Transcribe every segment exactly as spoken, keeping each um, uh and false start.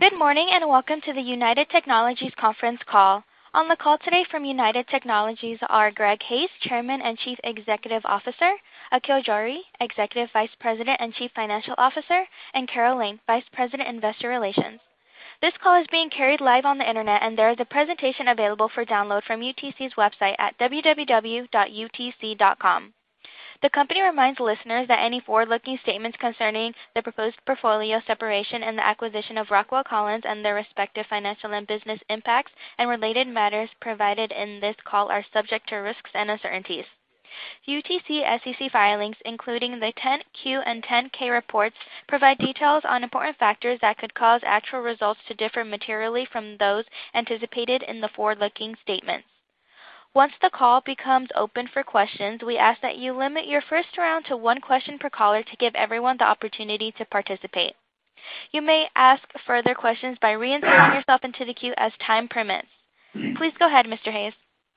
Good morning and welcome to the United Technologies conference call. On the call today from United Technologies are Greg Hayes, Chairman and Chief Executive Officer, Akhil Johri, Executive Vice President and Chief Financial Officer, and Carol Lane, Vice President Investor Relations. This call is being carried live on the internet, and there is a presentation available for download from U T C's website at w w w dot u t c dot com. The company reminds listeners that any forward-looking statements concerning the proposed portfolio separation and the acquisition of Rockwell Collins and their respective financial and business impacts and related matters provided in this call are subject to risks and uncertainties. U T C S E C filings, including the ten Q and ten K reports, provide details on important factors that could cause actual results to differ materially from those anticipated in the forward-looking statements. Once the call becomes open for questions, we ask that you limit your first round to one question per caller to give everyone the opportunity to participate. You may ask further questions by reinserting yourself into the queue as time permits. Please go ahead, Mister Hayes.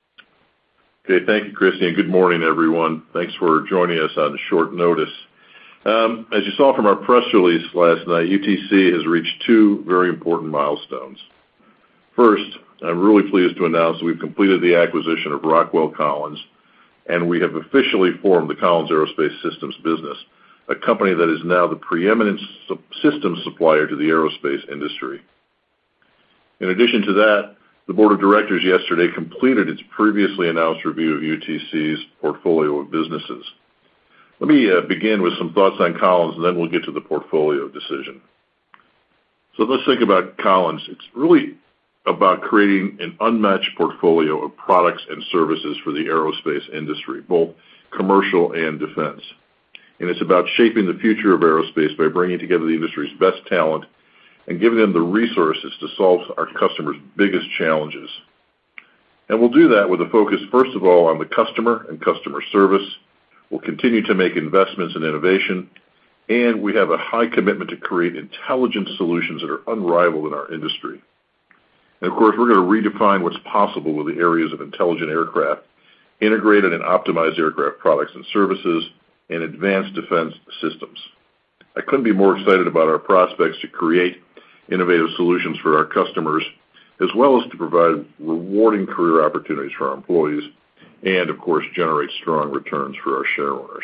Okay, thank you, Christy, and good morning, everyone. Thanks for joining us on short notice. Um, as you saw from our press release last night, U T C has reached two very important milestones. First, I'm really pleased to announce that we've completed the acquisition of Rockwell Collins, and we have officially formed the Collins Aerospace Systems business, a company that is now the preeminent systems supplier to the aerospace industry. In addition to that, the Board of Directors yesterday completed its previously announced review of U T C's portfolio of businesses. Let me uh, begin with some thoughts on Collins, and then we'll get to the portfolio decision. So let's think about Collins. It's really about creating an unmatched portfolio of products and services for the aerospace industry, both commercial and defense. And it's about shaping the future of aerospace by bringing together the industry's best talent and giving them the resources to solve our customers' biggest challenges. And we'll do that with a focus, first of all, on the customer and customer service. We'll continue to make investments in innovation, and we have a high commitment to create intelligent solutions that are unrivaled in our industry. And of course, we're going to redefine what's possible with the areas of intelligent aircraft, integrated and optimized aircraft products and services, and advanced defense systems. I couldn't be more excited about our prospects to create innovative solutions for our customers, as well as to provide rewarding career opportunities for our employees, and of course, generate strong returns for our shareowners.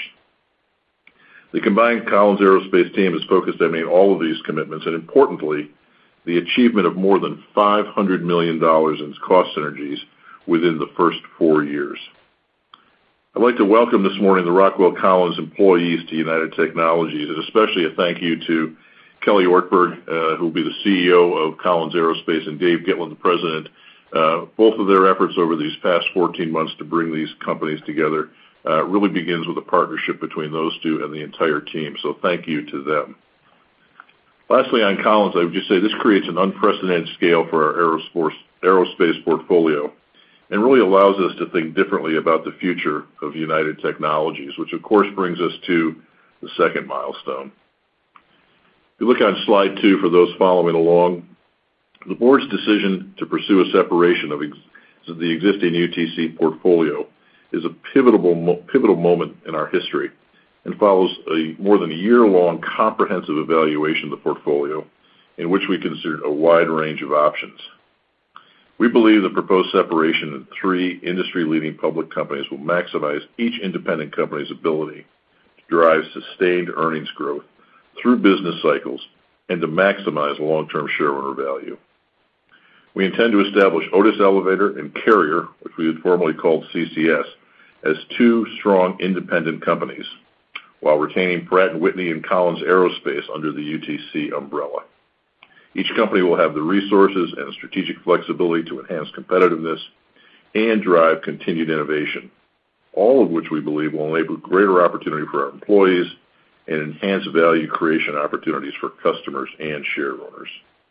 The combined Collins Aerospace team is focused on meeting all of these commitments, and importantly, the achievement of more than five hundred million dollars in cost synergies within the first four years. I'd like to welcome this morning the Rockwell Collins employees to United Technologies, and especially a thank you to Kelly Ortberg, uh, who will be the C E O of Collins Aerospace, and Dave Gitlin, the president. Uh, both of their efforts over these past fourteen months to bring these companies together uh, really begins with a partnership between those two and the entire team, so thank you to them. Lastly, on Collins, I would just say this creates an unprecedented scale for our aerospace portfolio and really allows us to think differently about the future of United Technologies, which of course brings us to the second milestone. If you look on slide two for those following along, the board's decision to pursue a separation of ex the existing U T C portfolio is a pivotal, pivotal moment in our history, and follows a more than a year-long comprehensive evaluation of the portfolio in which we considered a wide range of options. We believe the proposed separation of three industry-leading public companies will maximize each independent company's ability to drive sustained earnings growth through business cycles and to maximize long-term shareowner value. We intend to establish Otis Elevator and Carrier, which we had formerly called C C S, as two strong independent companies, while retaining Pratt and Whitney and Collins Aerospace under the U T C umbrella. Each company will have the resources and strategic flexibility to enhance competitiveness and drive continued innovation, all of which we believe will enable greater opportunity for our employees and enhance value creation opportunities for customers and shareowners.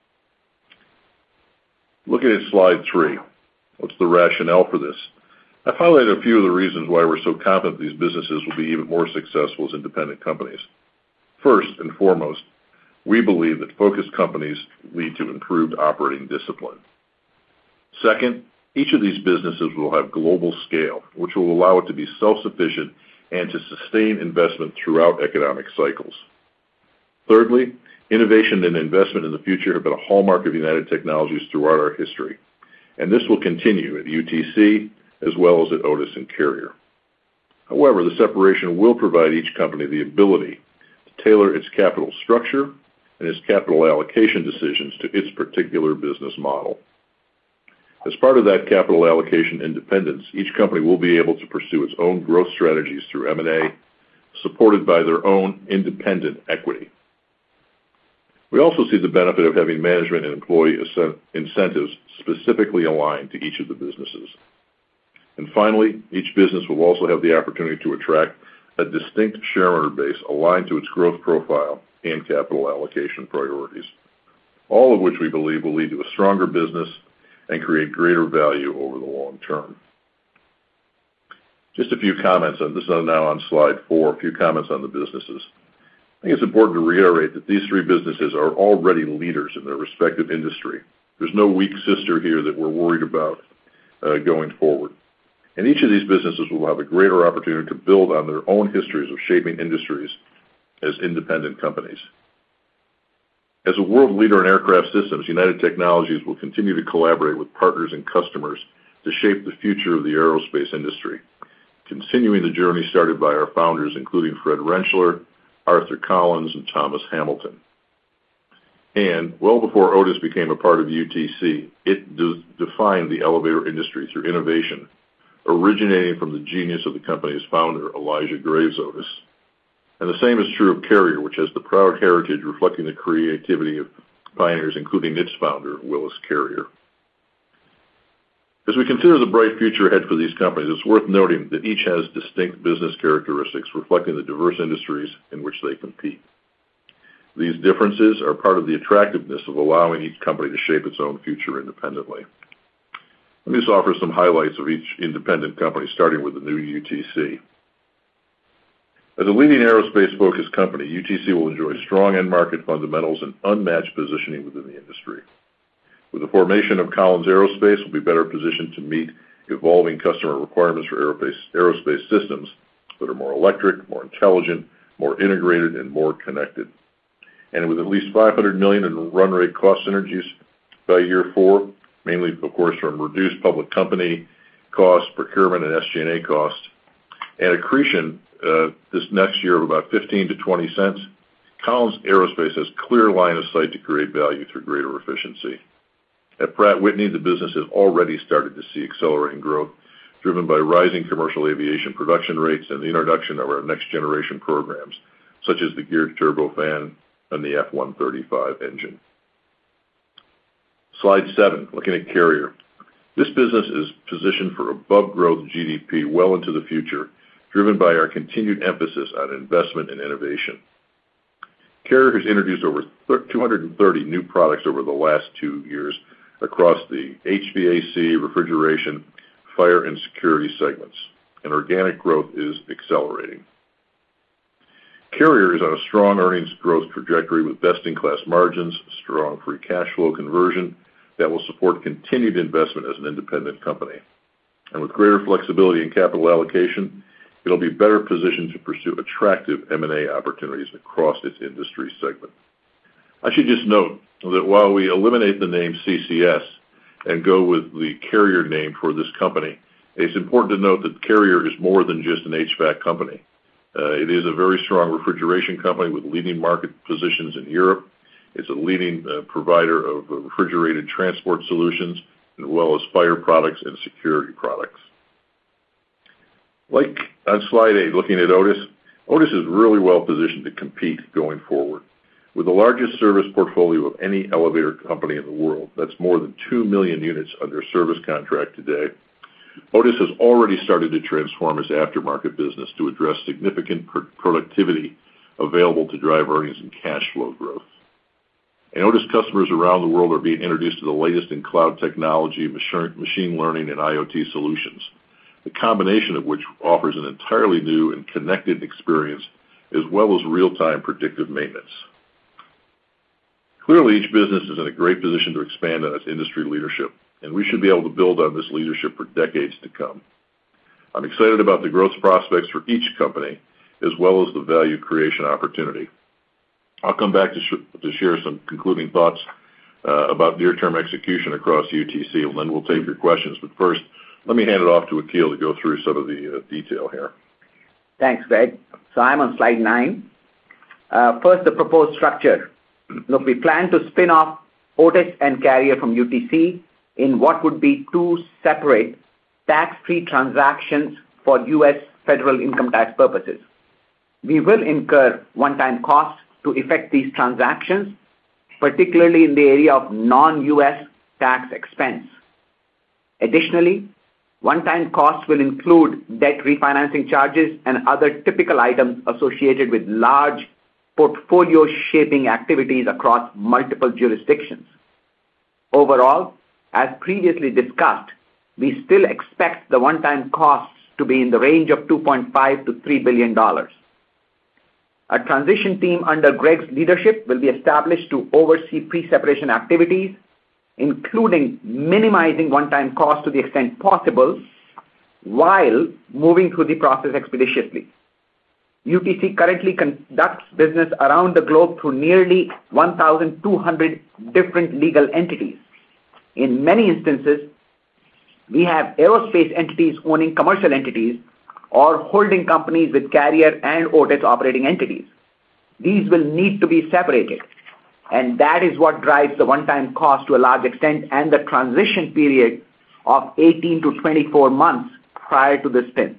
Looking at slide three, what's the rationale for this? I've highlighted a few of the reasons why we're so confident these businesses will be even more successful as independent companies. First and foremost, we believe that focused companies lead to improved operating discipline. Second, each of these businesses will have global scale, which will allow it to be self-sufficient and to sustain investment throughout economic cycles. Thirdly, Innovation and investment in the future have been a hallmark of United Technologies throughout our history, and this will continue at U T C as well as at Otis and Carrier. However, the separation will provide each company the ability to tailor its capital structure and its capital allocation decisions to its particular business model. As part of that capital allocation independence, each company will be able to pursue its own growth strategies through M and A, supported by their own independent equity. We also see the benefit of having management and employee incentives specifically aligned to each of the businesses. And finally, each business will also have the opportunity to attract a distinct shareholder base aligned to its growth profile and capital allocation priorities, all of which we believe will lead to a stronger business and create greater value over the long term. Just a few comments on this is now on slide four, a few comments on the businesses. I think it's important to reiterate that these three businesses are already leaders in their respective industry. There's no weak sister here that we're worried about uh, going forward. And each of these businesses will have a greater opportunity to build on their own histories of shaping industries as independent companies. As a world leader in aircraft systems, United Technologies will continue to collaborate with partners and customers to shape the future of the aerospace industry, continuing the journey started by our founders, including Fred Rentschler, Arthur Collins, and Thomas Hamilton. And well before Otis became a part of U T C, it de- defined the elevator industry through innovation, originating from the genius of the company's founder, Elijah Graves Otis. And the same is true of Carrier, which has the proud heritage reflecting the creativity of pioneers, including its founder, Willis Carrier. As we consider the bright future ahead for these companies, it's worth noting that each has distinct business characteristics reflecting the diverse industries in which they compete. These differences are part of the attractiveness of allowing each company to shape its own future independently. Let me just offer some highlights of each independent company, starting with the new U T C. As a leading aerospace-focused company, U T C will enjoy strong end-market fundamentals and unmatched positioning within the industry. With the formation of Collins Aerospace, we'll be better positioned to meet evolving customer requirements for aerospace, aerospace systems that are more electric, more intelligent, more integrated, and more connected. And with at least five hundred million dollars in run rate cost synergies by year four, mainly, of course, from reduced public company costs, procurement, and S G and A costs, and accretion uh, this next year of about fifteen to twenty cents, Collins Aerospace has clear line of sight to create value through greater efficiency. At Pratt Whitney, the business has already started to see accelerating growth, driven by rising commercial aviation production rates and the introduction of our next-generation programs, such as the geared turbofan and the F one thirty-five engine. Slide seven, looking at Carrier. This business is positioned for above-growth G D P well into the future, driven by our continued emphasis on investment and innovation. Carrier has introduced over two hundred thirty new products over the last two years across the H V A C, refrigeration, fire, and security segments, and organic growth is accelerating. Carrier is on a strong earnings growth trajectory with best-in-class margins, strong free cash flow conversion that will support continued investment as an independent company. And with greater flexibility in capital allocation, it'll be better positioned to pursue attractive M and A opportunities across its industry segment. I should just note that while we eliminate the name C C S and go with the Carrier name for this company, it's important to note that Carrier is more than just an H V A C company. Uh, it is a very strong refrigeration company with leading market positions in Europe. It's a leading uh, provider of uh, refrigerated transport solutions, as well as fire products and security products. Like on slide eight, looking at Otis, Otis is really well positioned to compete going forward. With the largest service portfolio of any elevator company in the world, that's more than two million units under service contract today, Otis has already started to transform its aftermarket business to address significant pr- productivity available to drive earnings and cash flow growth. And Otis customers around the world are being introduced to the latest in cloud technology, machine learning, and I O T solutions, the combination of which offers an entirely new and connected experience, as well as real-time predictive maintenance. Clearly, each business is in a great position to expand on its industry leadership, and we should be able to build on this leadership for decades to come. I'm excited about the growth prospects for each company, as well as the value creation opportunity. I'll come back to, sh- to share some concluding thoughts uh, about near-term execution across U T C, and then we'll take your questions. But first, let me hand it off to Akil to go through some of the uh, detail here. Thanks, Greg. So I'm on slide nine. Uh, first, the proposed structure. Look, we plan to spin off Otis and Carrier from U T C in what would be two separate tax-free transactions for U S federal income tax purposes. We will incur one-time costs to effect these transactions, particularly in the area of non-U S tax expense. Additionally, one-time costs will include debt refinancing charges and other typical items associated with large portfolio shaping activities across multiple jurisdictions. Overall, as previously discussed, we still expect the one-time costs to be in the range of two point five to three billion dollars. A transition team under Greg's leadership will be established to oversee pre-separation activities, including minimizing one-time costs to the extent possible while moving through the process expeditiously. U T C currently conducts business around the globe through nearly one thousand two hundred different legal entities. In many instances, we have aerospace entities owning commercial entities or holding companies with Carrier and Otis operating entities. These will need to be separated, and that is what drives the one-time cost to a large extent and the transition period of eighteen to twenty-four months prior to the spin.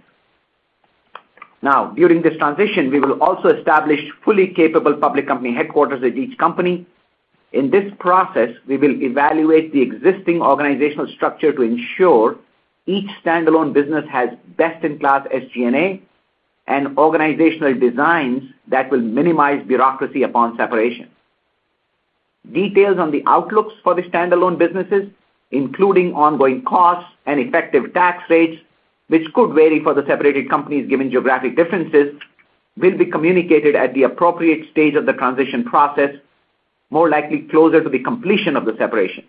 Now, during this transition, we will also establish fully capable public company headquarters at each company. In this process, we will evaluate the existing organizational structure to ensure each standalone business has best-in-class S G and A and organizational designs that will minimize bureaucracy upon separation. Details on the outlooks for the standalone businesses, including ongoing costs and effective tax rates, which could vary for the separated companies given geographic differences, will be communicated at the appropriate stage of the transition process, more likely closer to the completion of the separation.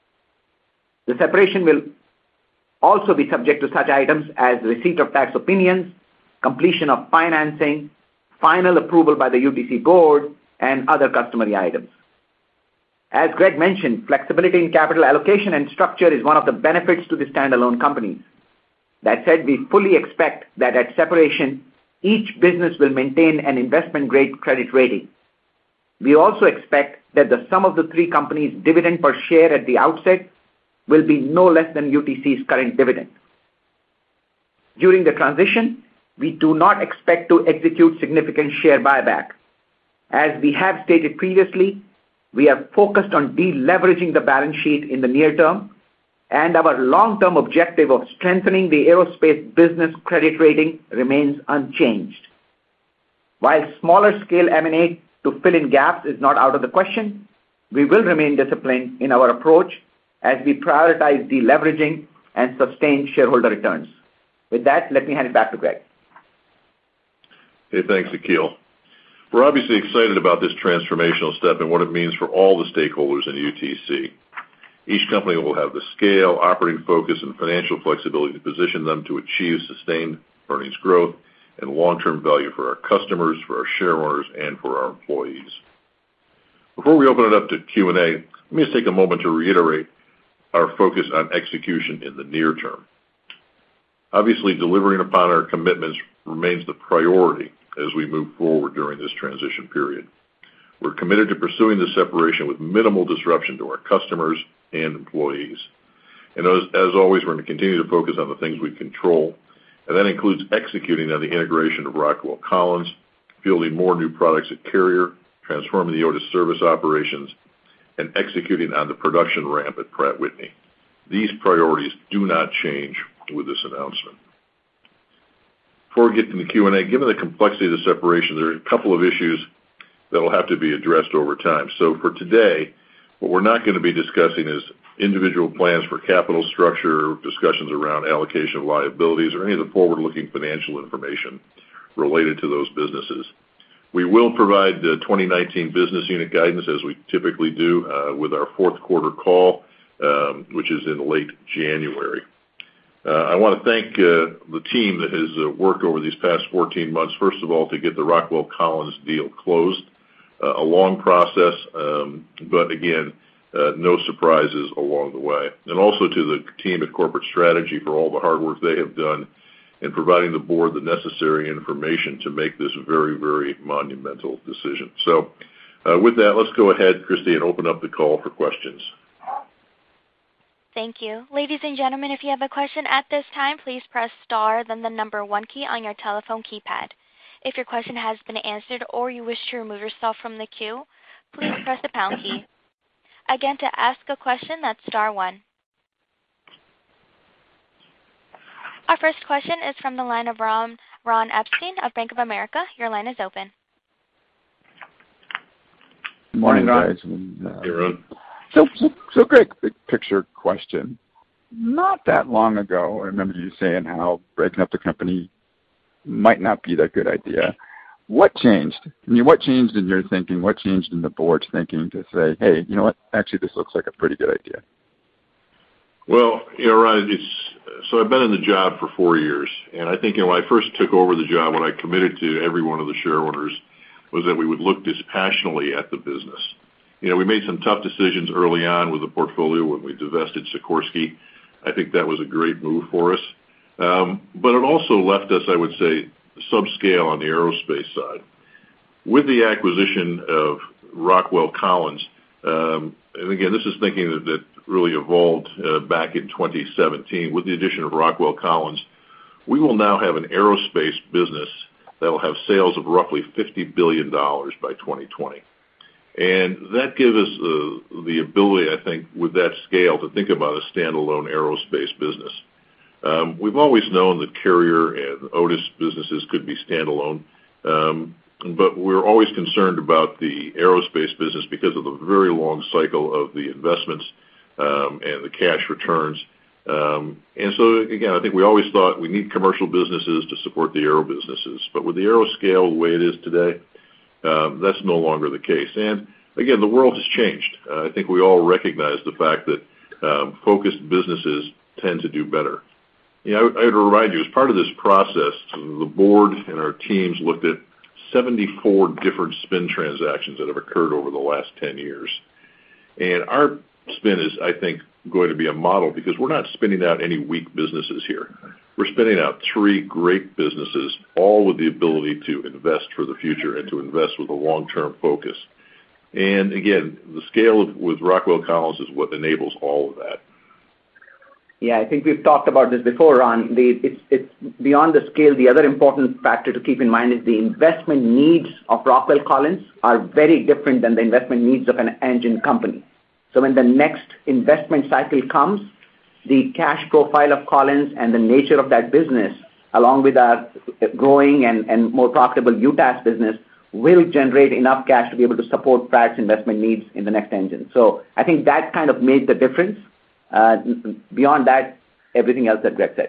The separation will also be subject to such items as receipt of tax opinions, completion of financing, final approval by the U T C board, and other customary items. As Greg mentioned, flexibility in capital allocation and structure is one of the benefits to the standalone companies. That said, we fully expect that at separation, each business will maintain an investment-grade credit rating. We also expect that the sum of the three companies' dividend per share at the outset will be no less than U T C's current dividend. During the transition, we do not expect to execute significant share buyback. As we have stated previously, we are focused on deleveraging the balance sheet in the near term, and our long-term objective of strengthening the aerospace business credit rating remains unchanged. While smaller scale M and A to fill in gaps is not out of the question, we will remain disciplined in our approach as we prioritize deleveraging and sustain shareholder returns. With that, let me hand it back to Greg. Hey, thanks, Akil. We're obviously excited about this transformational step and what it means for all the stakeholders in U T C. Each company will have the scale, operating focus, and financial flexibility to position them to achieve sustained earnings growth and long-term value for our customers, for our shareholders, and for our employees. Before we open it up to Q and A, let me just take a moment to reiterate our focus on execution in the near term. Obviously, delivering upon our commitments remains the priority as we move forward during this transition period. We're committed to pursuing the separation with minimal disruption to our customers and employees. And as, as always, we're going to continue to focus on the things we control, and that includes executing on the integration of Rockwell Collins, fielding more new products at Carrier, transforming the Otis service operations, and executing on the production ramp at Pratt Whitney. These priorities do not change with this announcement. Before we get to the Q and A, given the complexity of the separation, there are a couple of issues that will have to be addressed over time. So for today, what we're not going to be discussing is individual plans for capital structure, discussions around allocation of liabilities, or any of the forward-looking financial information related to those businesses. We will provide the twenty nineteen business unit guidance as we typically do uh, with our fourth quarter call, um, which is in late January. Uh, I want to thank uh, the team that has uh, worked over these past fourteen months, first of all, to get the Rockwell Collins deal closed. uh, a long process, um, but again, uh, no surprises along the way. And also to the team at Corporate Strategy for all the hard work they have done in providing the board the necessary information to make this very, very monumental decision. So uh, with that, let's go ahead, Christy, and open up the call for questions. Thank you. Ladies and gentlemen, if you have a question at this time, please press star, then the number one key on your telephone keypad. If your question has been answered or you wish to remove yourself from the queue, please press the pound key. Again, to ask a question, that's star one. Our first question is from the line of Ron, Ron Epstein of Bank of America. Your line is open. Good morning, Ron. guys. And, uh, Hey, Ron. So, so, so Greg, big picture question. Not that long ago, I remember you saying how breaking up the company might not be that good idea. What changed? I mean, what changed in your thinking? What changed in the board's thinking to say, hey, you know what? Actually, this looks like a pretty good idea. Well, you know, Ron, it's, so I've been in the job for four years, and I think, you know, when I first took over the job, what I committed to every one of the shareholders was that we would look dispassionately at the business. You know, we made some tough decisions early on with the portfolio when we divested Sikorsky. I think that was a great move for us. Um, but it also left us, I would say, subscale on the aerospace side. With the acquisition of Rockwell Collins, um, and again, this is thinking that, that really evolved uh, back in twenty seventeen. With the addition of Rockwell Collins, we will now have an aerospace business that will have sales of roughly fifty billion dollars by twenty twenty. And that gives us uh, the ability, I think, with that scale to think about a standalone aerospace business. Um, we've always known that Carrier and Otis businesses could be standalone, um, but we're always concerned about the aerospace business because of the very long cycle of the investments um, and the cash returns. Um, and so, again, I think we always thought we need commercial businesses to support the aero businesses. But with the aero scale the way it is today, um, that's no longer the case. And, again, the world has changed. Uh, I think we all recognize the fact that um, focused businesses tend to do better. You know, I would remind you, as part of this process, the board and our teams looked at seventy-four different spin transactions that have occurred over the last ten years. And our spin is, I think, going to be a model because we're not spinning out any weak businesses here. We're spinning out three great businesses, all with the ability to invest for the future and to invest with a long-term focus. And again, the scale of, with Rockwell Collins is what enables all of that. Yeah, I think we've talked about this before, Ron. The, it's, it's beyond the scale. The other important factor to keep in mind is the investment needs of Rockwell Collins are very different than the investment needs of an engine company. So when the next investment cycle comes, the cash profile of Collins and the nature of that business, along with our growing and, and more profitable U TAS business, will generate enough cash to be able to support Pratt's investment needs in the next engine. So I think that kind of made the difference. Uh, beyond that, everything else that Greg said.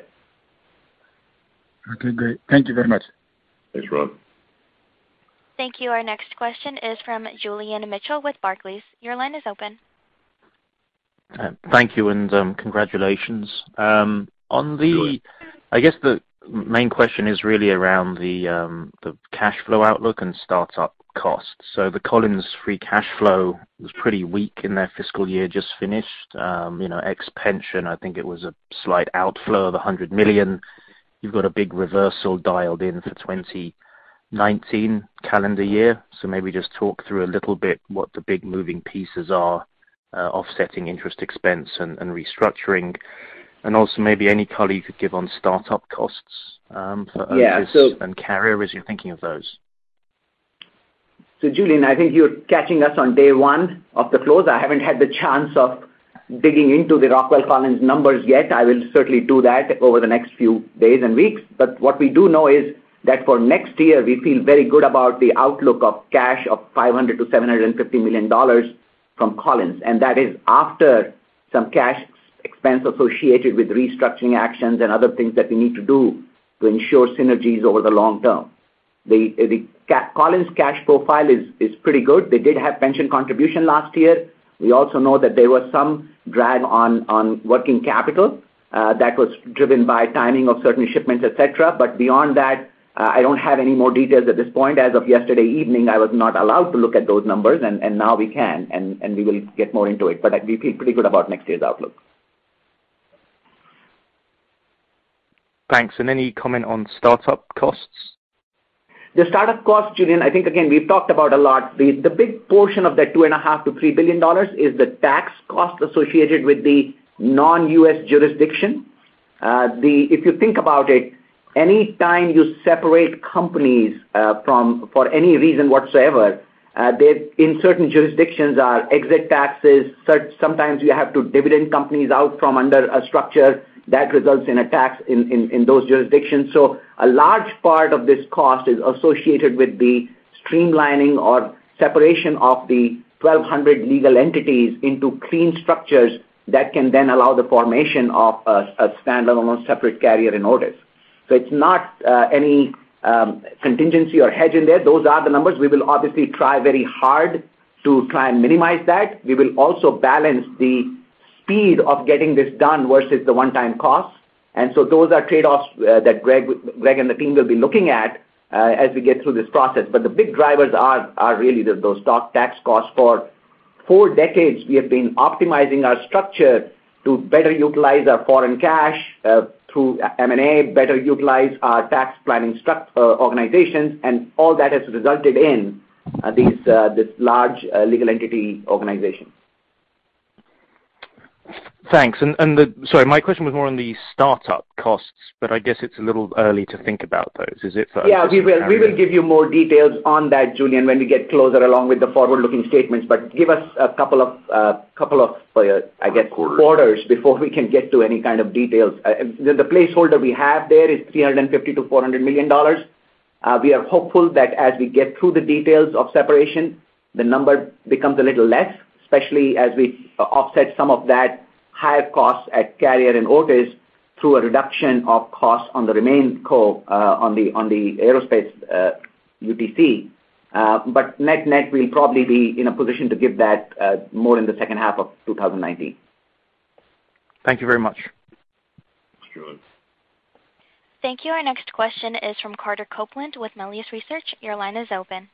Okay, great. Thank you very much. Thanks, Ron. Thank you. Our next question is from Julian Mitchell with Barclays. Your line is open. Uh, thank you, and um, congratulations. Um, on the, I guess the main question is really around the um, the cash flow outlook and startup costs. So the Collins free cash flow was pretty weak in their fiscal year just finished. Um, you know, ex-pension, I think it was a slight outflow of one hundred million dollars. You've got a big reversal dialed in for twenty nineteen calendar year. So maybe just talk through a little bit what the big moving pieces are, uh, offsetting interest expense and, and restructuring. And also maybe any color you could give on startup costs um, for yeah, Otis so, and Carrier as you're thinking of those. So, Julian, I think you're catching us on day one of the close. I haven't had the chance of digging into the Rockwell Collins numbers yet. I will certainly do that over the next few days and weeks. But what we do know is that for next year, we feel very good about the outlook of cash of five hundred to seven hundred fifty million dollars from Collins. And that is after some cash expense associated with restructuring actions and other things that we need to do to ensure synergies over the long term. The, the ca- Collins cash profile is, is pretty good. They did have pension contribution last year. We also know that there was some drag on, on working capital uh, that was driven by timing of certain shipments, et cetera. But beyond that, Uh, I don't have any more details at this point. As of yesterday evening, I was not allowed to look at those numbers, and, and now we can, and, and we will get more into it. But we feel pretty good about next year's outlook. Thanks. And any comment on startup costs? The startup costs, Julian, I think, again, we've talked about a lot. The, the big portion of that two and a half to three billion dollars is the tax cost associated with the non-U S jurisdiction. Uh, the, if you think about it, any time you separate companies uh, from, for any reason whatsoever, uh, there in certain jurisdictions are exit taxes. Sometimes you have to dividend companies out from under a structure that results in a tax in, in, in those jurisdictions. So a large part of this cost is associated with the streamlining or separation of the twelve hundred legal entities into clean structures that can then allow the formation of a, a standalone separate carrier in Otis. So it's not uh, any um, contingency or hedge in there. Those are the numbers. We will obviously try very hard to try and minimize that. We will also balance the speed of getting this done versus the one-time costs. And so those are trade-offs uh, that Greg, Greg and the team will be looking at uh, as we get through this process. But the big drivers are, are really the, those stock tax costs. For four decades, we have been optimizing our structure to better utilize our foreign cash uh, through M and A, better utilize our tax planning struct, uh, organizations, and all that has resulted in uh, these, uh, this large uh, legal entity organization. Thanks. And, and the, sorry, my question was more on the startup costs, but I guess it's a little early to think about those. Is it? For yeah, we will. We will give you more details on that, Julian, when we get closer, along with the forward-looking statements. But give us a couple of, uh, couple of, uh, I guess, quarters. quarters before we can get to any kind of details. Uh, the, the placeholder we have there is three hundred fifty to four hundred million dollars. Uh, we are hopeful that as we get through the details of separation, the number becomes a little less, especially as we uh, offset some of that higher costs at Carrier and Otis through a reduction of costs on the remain co uh, on the on the aerospace uh, U T C. Uh, but net net, we'll probably be in a position to give that uh, more in the second half of two thousand nineteen. Thank you very much. Sure. Thank you. Our next question is from Carter Copeland with Melius Research. Your line is open.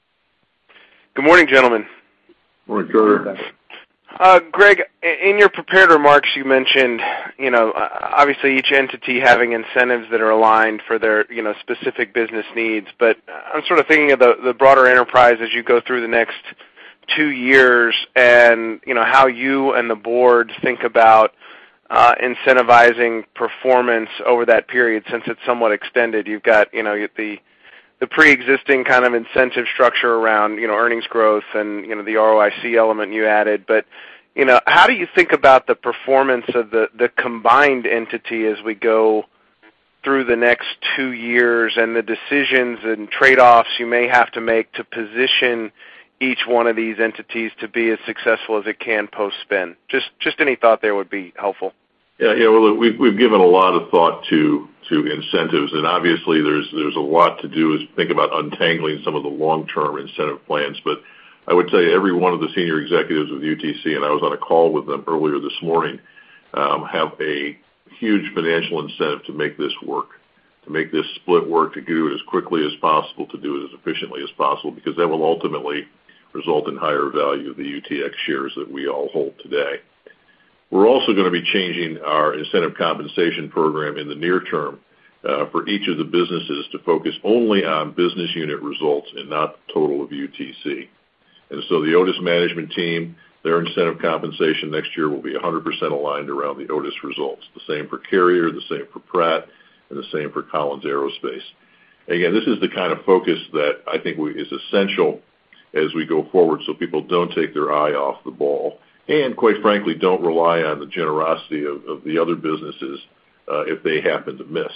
Good morning, gentlemen. Morning, Carter. Uh, Greg, in your prepared remarks, you mentioned, you know, obviously each entity having incentives that are aligned for their, you know, specific business needs. But I'm sort of thinking of the, the broader enterprise as you go through the next two years and, you know, how you and the board think about uh, incentivizing performance over that period since it's somewhat extended. You've got, you know, the the pre-existing kind of incentive structure around, you know, earnings growth and, you know, the R O I C element you added. But, you know, how do you think about the performance of the, the combined entity as we go through the next two years and the decisions and trade-offs you may have to make to position each one of these entities to be as successful as it can post-spin? Just, just any thought there would be helpful. Yeah, yeah. Well, we've we've given a lot of thought to to incentives, and obviously there's there's a lot to do is think about untangling some of the long-term incentive plans. But I would tell you, every one of the senior executives with U T C, and I was on a call with them earlier this morning, um, have a huge financial incentive to make this work, to make this split work, to do it as quickly as possible, to do it as efficiently as possible, because that will ultimately result in higher value of the U T X shares that we all hold today. We're also going to be changing our incentive compensation program in the near term uh, for each of the businesses to focus only on business unit results and not the total of U T C. And so the Otis management team, their incentive compensation next year will be one hundred percent aligned around the Otis results. The same for Carrier, the same for Pratt, and the same for Collins Aerospace. Again, this is the kind of focus that I think we, is essential as we go forward so people don't take their eye off the ball. And quite frankly, don't rely on the generosity of, of the other businesses uh, if they happen to miss.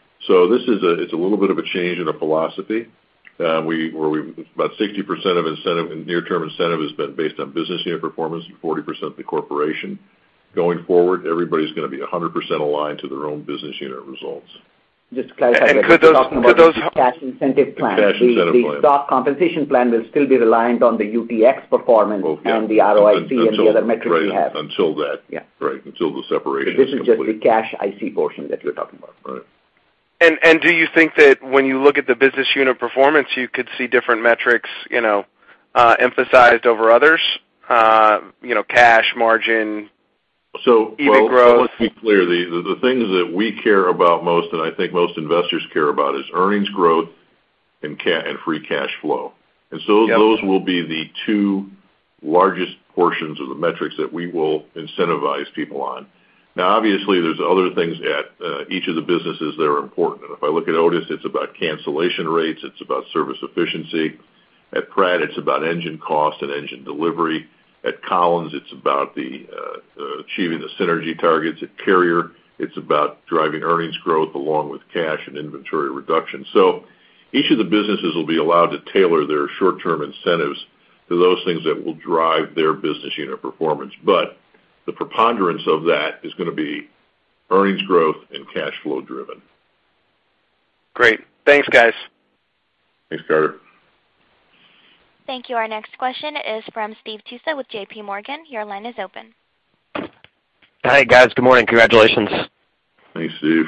So this is a it's a little bit of a change in a philosophy. Uh, we where we about sixty percent of incentive near-term incentive has been based on business unit performance and forty percent the corporation. Going forward, everybody's going to be one hundred percent aligned to their own business unit results. Just to clarify, and that could we're those, talking could about those, the cash incentive plan. The, cash the, incentive the plan. stock compensation plan will still be reliant on the U T X performance oh, yeah. and the R O I C until, and the other metrics right, we have. Until that, yeah. right, until the separation so this is is complete. just the cash I C portion that you're talking about. Right. And and do you think that when you look at the business unit performance, you could see different metrics, you know, uh, emphasized over others? Uh, you know, cash margin. So, EBIT well, growth. let's be clear. The, the the things that we care about most, and I think most investors care about, is earnings growth and ca- and free cash flow. And so Yep. those will be the two largest portions of the metrics that we will incentivize people on. Now, obviously, there's other things at uh, each of the businesses that are important. And if I look at Otis, it's about cancellation rates. It's about service efficiency. At Pratt, it's about engine cost and engine delivery. At Collins, it's about the uh, uh, achieving the synergy targets. At Carrier, it's about driving earnings growth along with cash and inventory reduction. So each of the businesses will be allowed to tailor their short-term incentives to those things that will drive their business unit performance. But the preponderance of that is going to be earnings growth and cash flow driven. Great. Thanks, guys. Thanks, Carter. Thank you. Our next question is from Steve Tusa with J P Morgan. Your line is open. Hi, guys. Good morning. Congratulations. Thanks, Steve.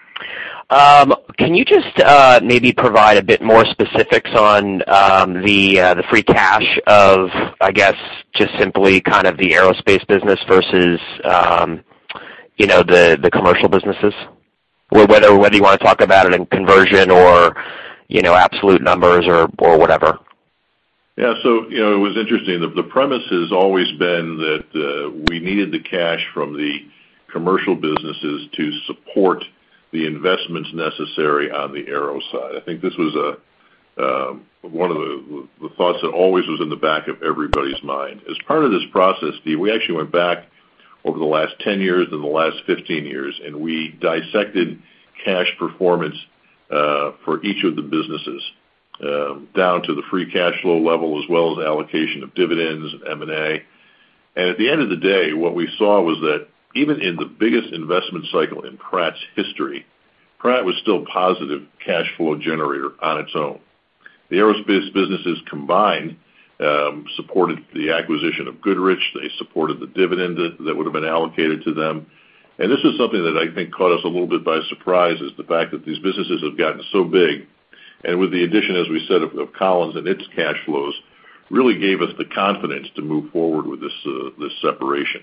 Um, can you just uh, maybe provide a bit more specifics on um, the uh, the free cash of, I guess, just simply kind of the aerospace business versus, um, you know, the, the commercial businesses? Whether whether you want to talk about it in conversion or, you know, absolute numbers or, or whatever. Yeah, so, you know, it was interesting. The, the premise has always been that uh, we needed the cash from the commercial businesses to support the investments necessary on the aero side. I think this was a um, one of the, the thoughts that always was in the back of everybody's mind. As part of this process, Steve, we actually went back over the last ten years and the last fifteen years, and we dissected cash performance uh, for each of the businesses, um, down to the free cash flow level as well as allocation of dividends and M and A. And at the end of the day, what we saw was that even in the biggest investment cycle in Pratt's history, Pratt was still positive cash flow generator on its own. The aerospace businesses combined um, supported the acquisition of Goodrich. They supported the dividend that, that would have been allocated to them. And this is something that I think caught us a little bit by surprise, is the fact that these businesses have gotten so big. And with the addition, as we said, of, of Collins and its cash flows, really gave us the confidence to move forward with this uh, this separation.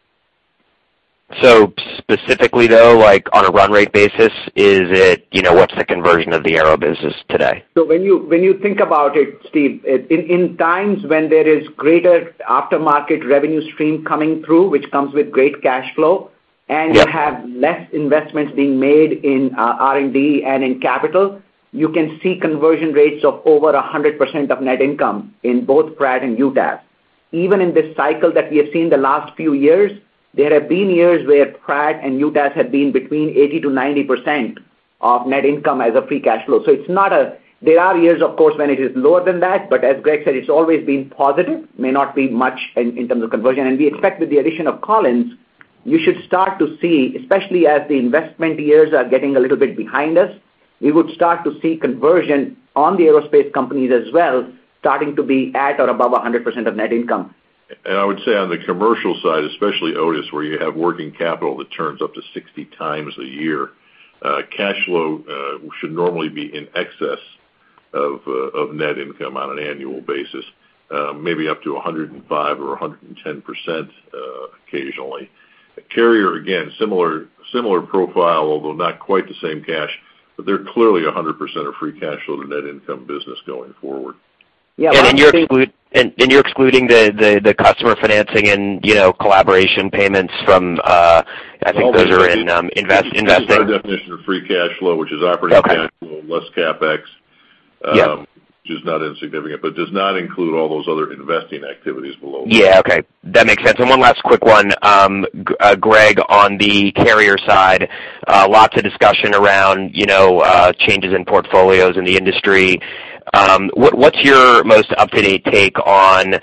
So specifically, though, like on a run rate basis, is it, you know, what's the conversion of the aero business today? So when you when you think about it, Steve, in, in times when there is greater aftermarket revenue stream coming through, which comes with great cash flow, and Yep. you have less investments being made in uh, R and D and in capital, you can see conversion rates of over one hundred percent of net income in both Pratt and U T A S. Even in this cycle that we have seen the last few years, there have been years where Pratt and U T A S have been between eighty to ninety percent of net income as a free cash flow. So it's not a, there are years, of course, when it is lower than that, but as Greg said, it's always been positive, may not be much in, in terms of conversion. And we expect with the addition of Collins, you should start to see, especially as the investment years are getting a little bit behind us, we would start to see conversion on the aerospace companies as well, starting to be at or above one hundred percent of net income. And I would say on the commercial side, especially Otis, where you have working capital that turns up to sixty times a year, uh, cash flow uh, should normally be in excess of, uh, of net income on an annual basis, uh, maybe up to one hundred five or one hundred ten percent uh, occasionally. Carrier, again, similar similar profile, although not quite the same cash, but they're clearly one hundred percent of free cash flow to net income business going forward. Yeah, and, and you're exclude, and, and you're excluding the, the, the customer financing and, you know, collaboration payments from, uh, I think All those are this- in um, invest, this is investing. our definition of free cash flow, which is operating Okay. cash flow less CapEx, um, Yeah. which is not insignificant, but does not include all those other investing activities below. Yeah, okay. That makes sense. And one last quick one, um, G- uh, Greg, on the Carrier side, uh, lots of discussion around, you know, uh, changes in portfolios in the industry. Um, what, what's your most up-to-date take on,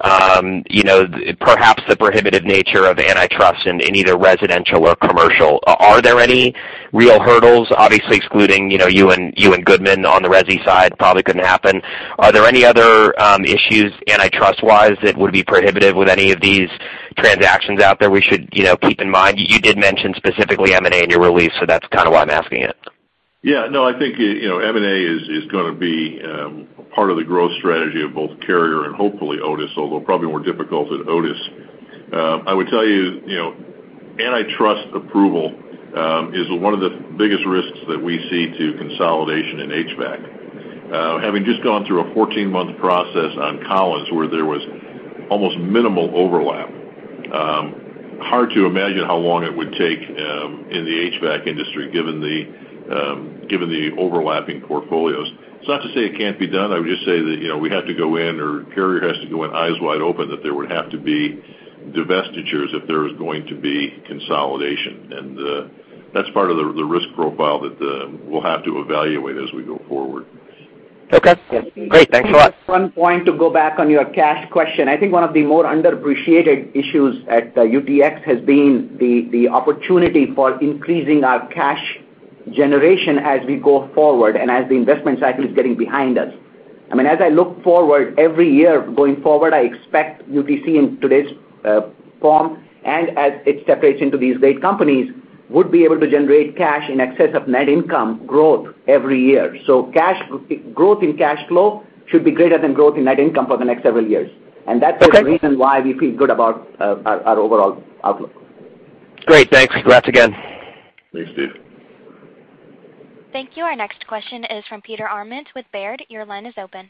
um, you know, th- perhaps the prohibitive nature of antitrust in, in either residential or commercial? Uh, are there any real hurdles? Obviously, excluding, you know, you and you and Goodman on the resi side probably couldn't happen. Are there any other um, issues antitrust-wise that would be prohibitive with any of these transactions out there we should, you know, keep in mind? You, you did mention specifically M and A in your release, so that's kind of why I'm asking it. Yeah, no, I think you know M and A is is going to be um, part of the growth strategy of both Carrier and hopefully Otis, although probably more difficult at Otis. Uh, I would tell you, you know, antitrust approval um, is one of the biggest risks that we see to consolidation in H V A C. Uh, having just gone through a fourteen-month process on Collins where there was almost minimal overlap, um, hard to imagine how long it would take um, in the H V A C industry given the Um, given the overlapping portfolios. It's not to say it can't be done. I would just say that, you know, we have to go in, or Carrier has to go in eyes wide open, that there would have to be divestitures if there is going to be consolidation. And uh, that's part of the, the risk profile that uh, we'll have to evaluate as we go forward. Okay. Yes. Great. Thanks a lot. One point to go back on your cash question. I think one of the more underappreciated issues at uh, U T X has been the, the opportunity for increasing our cash generation as we go forward and as the investment cycle is getting behind us. I mean, as I look forward every year going forward, I expect U T C in today's uh, form and as it separates into these great companies would be able to generate cash in excess of net income growth every year. So cash growth in cash flow should be greater than growth in net income for the next several years. And that's okay. The reason why we feel good about uh, our, our overall outlook. Great. Thanks. Congrats again. Thanks, Steve. Thank you. Our next question is from Peter Arment with Baird. Your line is open.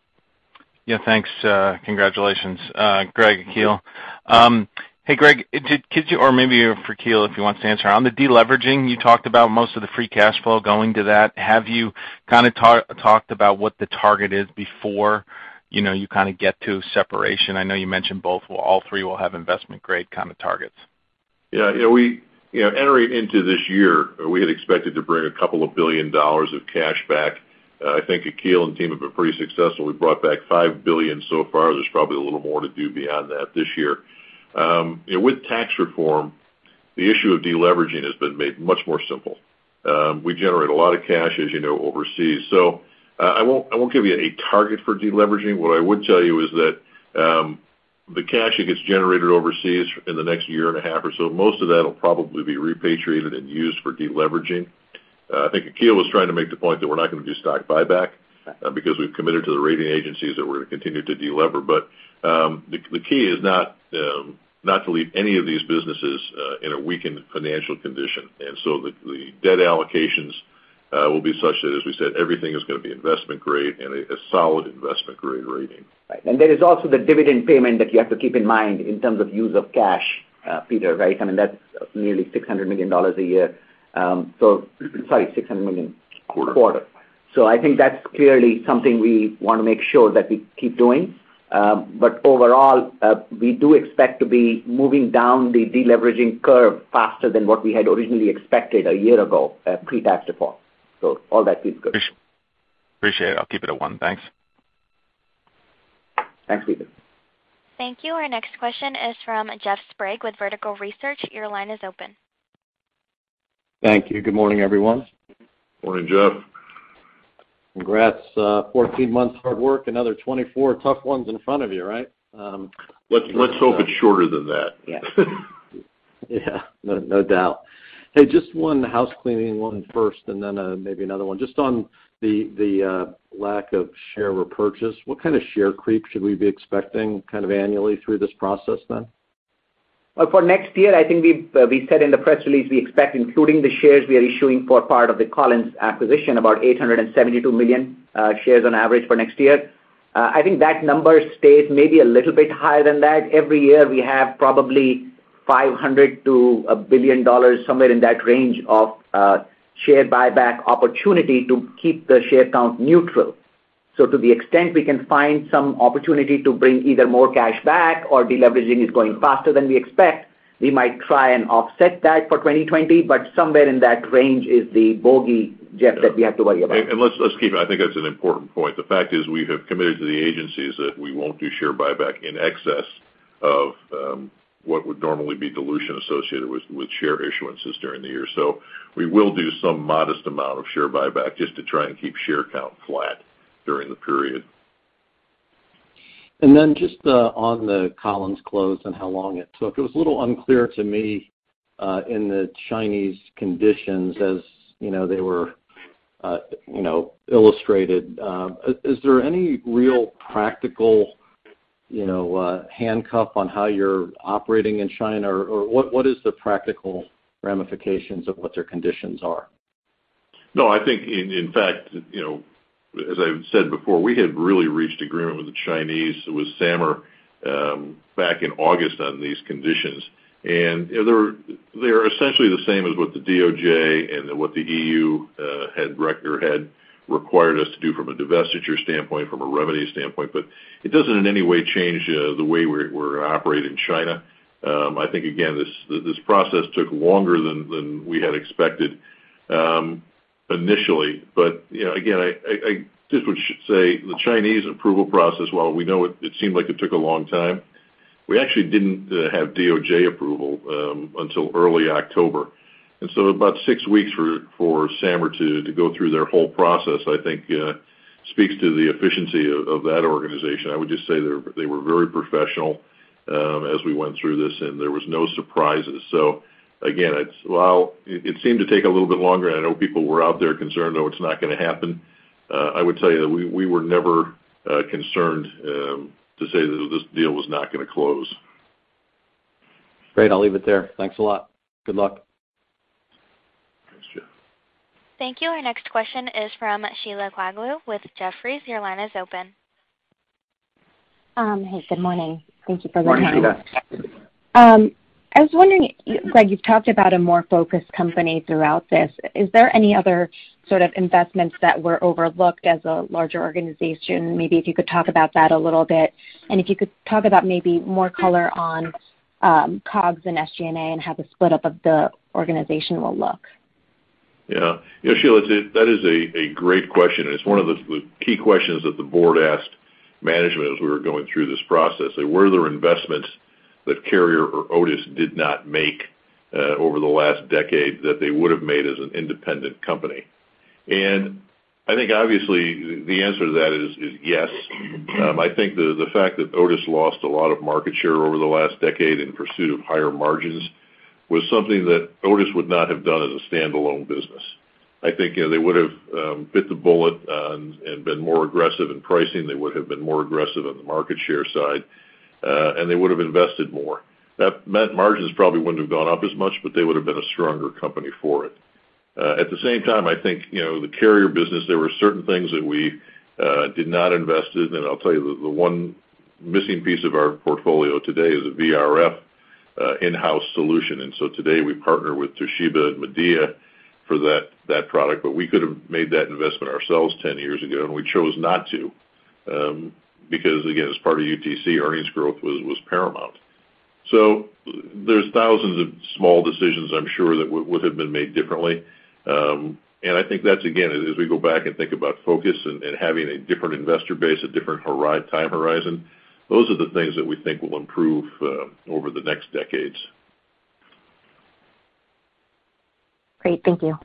Yeah, thanks. Uh, congratulations, uh, Greg, Akhil. Um, hey, Greg, did, could you, or maybe for Akhil if he wants to answer, on the deleveraging, you talked about most of the free cash flow going to that. Have you kind of ta- talked about what the target is before, you know, you kind of get to separation? I know you mentioned both. Well, all three will have investment grade kind of targets. Yeah, you know, we... You know, entering into this year, we had expected to bring a couple of billion dollars of cash back. Uh, I think Akhil and team have been pretty successful. We brought back five billion dollars so far. There's probably a little more to do beyond that this year. Um, you know, with tax reform, the issue of deleveraging has been made much more simple. Um, we generate a lot of cash, as you know, overseas. So uh, I won't I won't give you a target for deleveraging. What I would tell you is that um, the cash that gets generated overseas in the next year and a half or so, most of that will probably be repatriated and used for deleveraging. Uh, I think Akhil was trying to make the point that we're not going to do stock buyback uh, because we've committed to the rating agencies that we're going to continue to delever. But um, the, the key is not um, not to leave any of these businesses uh, in a weakened financial condition. And so the, the debt allocations uh, will be such that, as we said, everything is going to be investment grade and a, a solid investment grade rating. Right. And there is also the dividend payment that you have to keep in mind in terms of use of cash, uh, Peter, right? I mean, that's nearly six hundred million dollars a year. Um, so, sorry, six hundred million dollars quarter. quarter. So I think that's clearly something we want to make sure that we keep doing. Um, but overall, uh, we do expect to be moving down the deleveraging curve faster than what we had originally expected a year ago, uh, pre-tax reform. So all that feels good. Appreciate it. I'll keep it at one. Thanks. Thanks, Peter. Thank you. Our next question is from Jeff Sprague with Vertical Research. Your line is open. Thank you. Good morning, everyone. Morning, Jeff. Congrats. Uh, fourteen months hard work, another twenty-four tough ones in front of you, right? Um, let's let's hope uh, it's shorter than that. Yeah. yeah, no, no doubt. Hey, just one house cleaning one first, and then uh, maybe another one. Just on the the uh, lack of share repurchase, what kind of share creep should we be expecting kind of annually through this process then? Well, for next year, I think we uh, we said in the press release we expect, including the shares we are issuing for part of the Collins acquisition, about eight hundred seventy-two million uh, shares on average for next year. Uh, I think that number stays maybe a little bit higher than that. Every year we have probably five hundred to a billion dollars, somewhere in that range of uh, share buyback opportunity to keep the share count neutral. So to the extent we can find some opportunity to bring either more cash back or deleveraging is going faster than we expect, we might try and offset that for twenty twenty, but somewhere in that range is the bogey, Jeff, yeah. that we have to worry about. And, and let's let's keep it. I think that's an important point. The fact is we have committed to the agencies that we won't do share buyback in excess of um, what would normally be dilution associated with, with share issuances during the year. So we will do some modest amount of share buyback just to try and keep share count flat during the period. And then just uh, on the Collins close and how long it took, it was a little unclear to me uh, in the Chinese conditions, as you know, they were uh, you know, illustrated. Uh, is there any real practical, you know, uh, handcuff on how you're operating in China, or, or what, what is the practical ramifications of what their conditions are? No, I think in, in fact, you know, as I've said before, we had really reached agreement with the Chinese, with SAMR, um, back in August on these conditions. And you know, they're, they're essentially the same as what the D O J and what the E U uh, had, rec- or had required us to do from a divestiture standpoint, from a remedy standpoint. But it doesn't in any way change uh, the way we're, we're operate in China. Um, I think, again, this this process took longer than, than we had expected um, initially. But, you know, again, I, I, I just would say the Chinese approval process, while we know it, it seemed like it took a long time, we actually didn't uh, have D O J approval um, until early October. And so about six weeks for, for SAMR to, to go through their whole process, I think, uh, speaks to the efficiency of, of that organization. I would just say they were very professional um, as we went through this, and there was no surprises. So, again, it's, while it, it seemed to take a little bit longer, and I know people were out there concerned, no, it's not going to happen, uh, I would tell you that we, we were never uh, concerned um, to say that this deal was not going to close. Great. I'll leave it there. Thanks a lot. Good luck. Thanks, Jeff. Thank you. Our next question is from Sheila Kahyaoglu with Jefferies. Your line is open. Um, hey, good morning. Thank you for the Morning, time. Sheila. Um, I was wondering, Greg, you've talked about a more focused company throughout this. Is there any other sort of investments that were overlooked as a larger organization? Maybe if you could talk about that a little bit. And if you could talk about maybe more color on um, COGS and S G and A and how the split up of the organization will look. Yeah. You know, Sheila, it's a, that is a, a great question, and it's one of the, the key questions that the board asked management as we were going through this process. Like, were there investments that Carrier or Otis did not make uh, over the last decade that they would have made as an independent company? And I think obviously the answer to that is, is yes. Um, I think the, the fact that Otis lost a lot of market share over the last decade in pursuit of higher margins was something that Otis would not have done as a standalone business. I think you know, they would have um, bit the bullet on, and been more aggressive in pricing. They would have been more aggressive on the market share side, uh, and they would have invested more. That meant margins probably wouldn't have gone up as much, but they would have been a stronger company for it. Uh, at the same time, I think, you know, the Carrier business, there were certain things that we uh, did not invest in, and I'll tell you the, the one missing piece of our portfolio today is a V R F uh, in-house solution. And so today we partner with Toshiba and Midea for that, that product, but we could have made that investment ourselves ten years ago, and we chose not to um, because, again, as part of U T C, earnings growth was, was paramount. So there's thousands of small decisions, I'm sure, that w- would have been made differently. Um, and I think that's, again, as we go back and think about focus and, and having a different investor base, a different hori- time horizon, those are the things that we think will improve uh, over the next decades. Great. Thank you.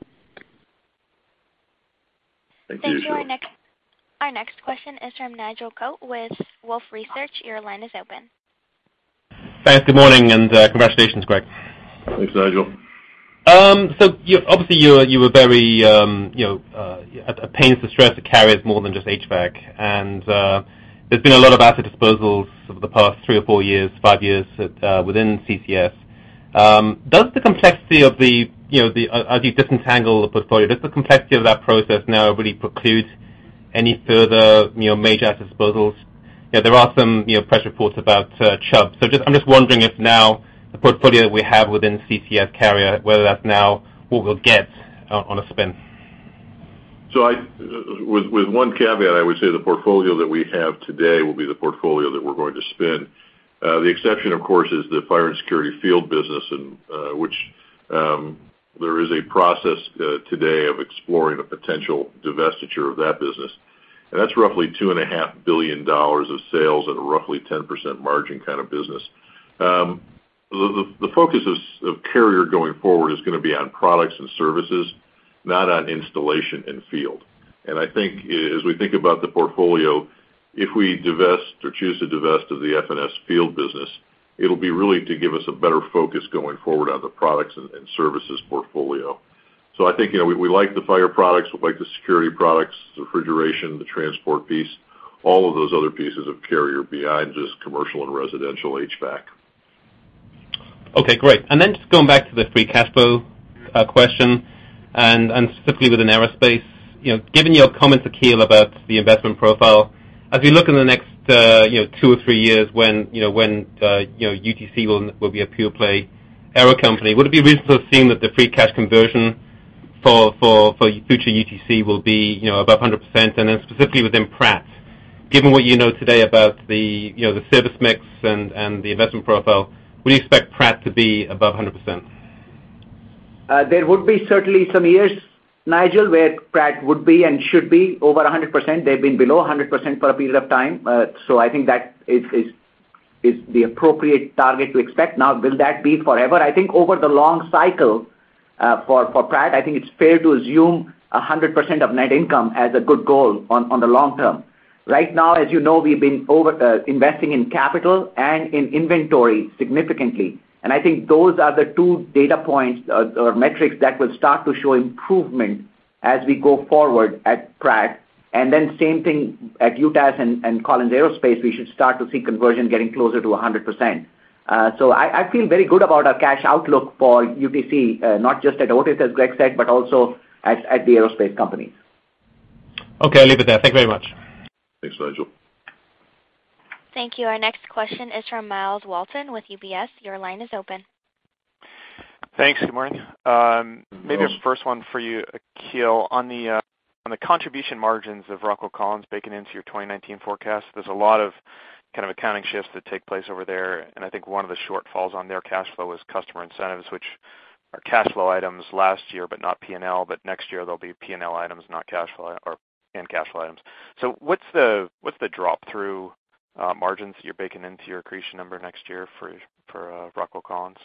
Thank, Thank you, you. Our next, our next question is from Nigel Coe with Wolfe Research. Your line is open. Thanks. Good morning, and uh, congratulations, Greg. Thanks, Nigel. Um, so you, obviously you were, you were very um, you know uh, at, at pains to stress that Carrier is more than just H V A C, and uh, there's been a lot of asset disposals over the past three or four years, five years at, uh, within C C S. Um, does the complexity of the you know the uh, as you disentangle the portfolio, does the complexity of that process now really preclude any further you know major asset disposals? Yeah, there are some you know press reports about uh, Chubb. So just I'm just wondering if now the portfolio that we have within C C S Carrier, whether that's now what we'll get on, on a spin. So I, with, with one caveat, I would say the portfolio that we have today will be the portfolio that we're going to spin. Uh, the exception, of course, is the fire and security field business, in uh, which um, there is a process uh, today of exploring a potential divestiture of that business. And that's roughly two point five billion dollars of sales at a roughly ten percent margin kind of business. Um, the, the, the focus of, of Carrier going forward is going to be on products and services, not on installation and field. And I think as we think about the portfolio, if we divest or choose to divest of the F and S field business, it'll be really to give us a better focus going forward on the products and, and services portfolio. So I think, you know, we, we like the fire products, we like the security products, the refrigeration, the transport piece, all of those other pieces of Carrier beyond just commercial and residential H V A C. Okay, great. And then just going back to the free cash flow uh, question, and, and specifically within aerospace, you know, given your comments, Akhil, about the investment profile, as we look in the next, uh, you know, two or three years when, you know, when, uh, you know, U T C will will be a pure play aero company, would it be reasonable to assume that the free cash conversion for for for future U T C will be, you know, above one hundred percent, and then specifically within Pratt, given what you know today about the, you know, the service mix and and the investment profile, would you expect Pratt to be above one hundred percent? Uh, there would be certainly some years, Nigel, where Pratt would be and should be over one hundred percent. They've been below one hundred percent for a period of time. Uh, so I think that is, is, is the appropriate target to expect. Now, will that be forever? I think over the long cycle uh, for, for Pratt, I think it's fair to assume one hundred percent of net income as a good goal on, on the long term. Right now, as you know, we've been over uh, investing in capital and in inventory significantly. And I think those are the two data points uh, or metrics that will start to show improvement as we go forward at Pratt. And then same thing at U T A S and, and Collins Aerospace, we should start to see conversion getting closer to one hundred percent. Uh, so I, I feel very good about our cash outlook for U T C, uh, not just at Otis, as Greg said, but also at, at the aerospace companies. Okay, I'll leave it there. Thank you very much. Thanks, Nigel. Thank you. Our next question is from Miles Walton with U B S. Your line is open. Thanks. Good morning. Um, maybe a first one for you, Akhil, on the uh, on the contribution margins of Rockwell Collins baking into your twenty nineteen forecast. There's a lot of kind of accounting shifts that take place over there, and I think one of the shortfalls on their cash flow is customer incentives, which are cash flow items last year, but not P and L. But next year they'll be P and L items, not cash flow or and cash flow items. So what's the what's the drop through Uh, margins that you're baking into your accretion number next year for for uh, Rockwell Collins?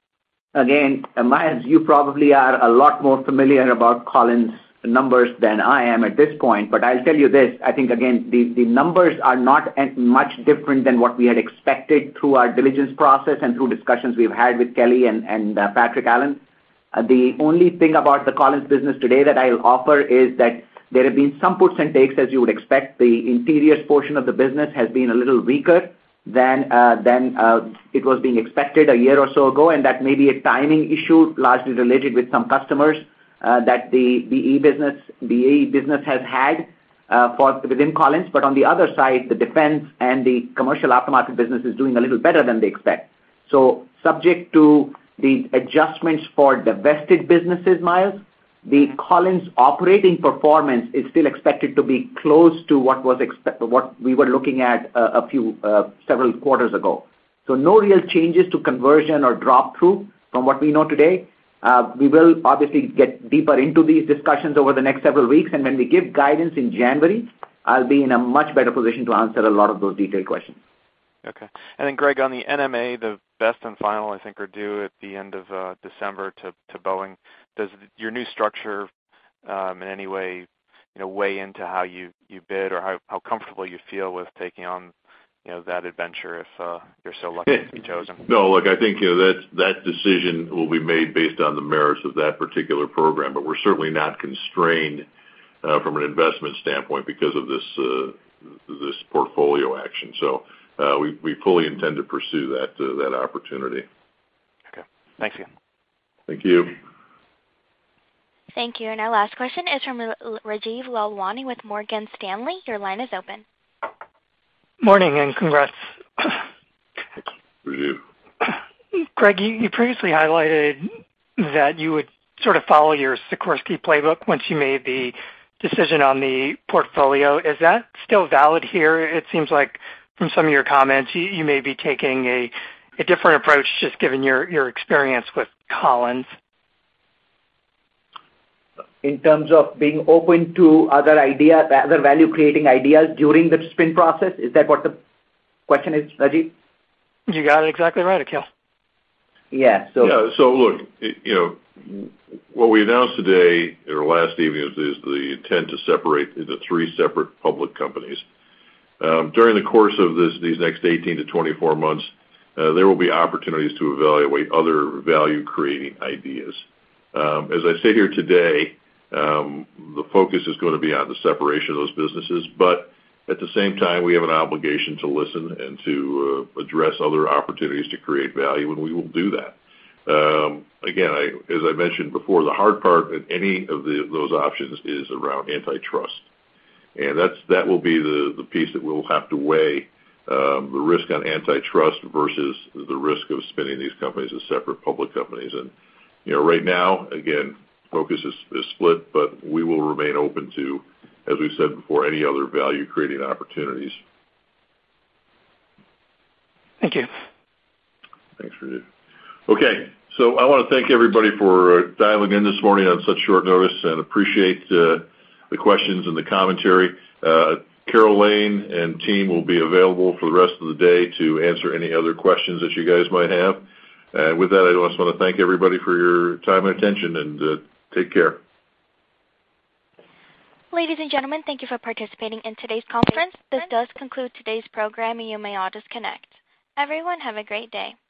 Again, uh, Miles, you probably are a lot more familiar about Collins numbers than I am at this point, but I'll tell you this. I think, again, the, the numbers are not much different than what we had expected through our diligence process and through discussions we've had with Kelly and, and uh, Patrick Allen. Uh, the only thing about the Collins business today that I'll offer is that there have been some puts and takes, as you would expect. The interiors portion of the business has been a little weaker than uh, than uh, it was being expected a year or so ago, and that may be a timing issue, largely related with some customers uh, that the B E business B E business has had uh, for within Collins. But on the other side, the defense and the commercial aftermarket business is doing a little better than they expect. So, subject to the adjustments for divested businesses, Miles, the Collins operating performance is still expected to be close to what was expect, what we were looking at uh, a few uh, several quarters ago. So no real changes to conversion or drop through from what we know today. Uh, we will obviously get deeper into these discussions over the next several weeks, and when we give guidance in January, I'll be in a much better position to answer a lot of those detailed questions. Okay. And then, Greg, on the N M A, the best and final, I think, are due at the end of uh, December to, to Boeing. Does your new structure um, in any way, you know, weigh into how you, you bid or how, how comfortable you feel with taking on, you know, that adventure if uh, you're so lucky to be chosen? No, look, I think, you know, that that decision will be made based on the merits of that particular program, but we're certainly not constrained uh, from an investment standpoint because of this uh, this portfolio action. So uh, we we fully intend to pursue that uh, that opportunity. Okay. Thanks again. Thank you. Thank you. And our last question is from Rajeev Lalwani with Morgan Stanley. Your line is open. Morning and congrats. Rajeev. Greg, you, you previously highlighted that you would sort of follow your Sikorsky playbook once you made the decision on the portfolio. Is that still valid here? It seems like from some of your comments you, you may be taking a, a different approach just given your, your experience with Collins. In terms of being open to other ideas, other value-creating ideas during the spin process? Is that what the question is, Rajeev? You got it exactly right, Akhil. Yeah. So, yeah, so look, you know, what we announced today, or last evening, is, is the intent to separate into three separate public companies. Um, during the course of this, these next eighteen to twenty-four months, uh, there will be opportunities to evaluate other value-creating ideas. Um, as I sit here today, um, the focus is going to be on the separation of those businesses, but at the same time, we have an obligation to listen and to uh, address other opportunities to create value, and we will do that. Um, again, I, as I mentioned before, the hard part in any of the, those options is around antitrust. And that's, that will be the, the piece that we'll have to weigh, um, the risk on antitrust versus the risk of spinning these companies as separate public companies. And, you know, right now, again, focus is, is split, but we will remain open to, as we said before, any other value-creating opportunities. Thank you. Thanks, Rajiv. Okay, so I want to thank everybody for uh, dialing in this morning on such short notice and appreciate uh, the questions and the commentary. Uh, Carol Lane and team will be available for the rest of the day to answer any other questions that you guys might have. And with that, I just want to thank everybody for your time and attention, and uh, take care. Ladies and gentlemen, thank you for participating in today's conference. This does conclude today's program, and you may all disconnect. Everyone, have a great day.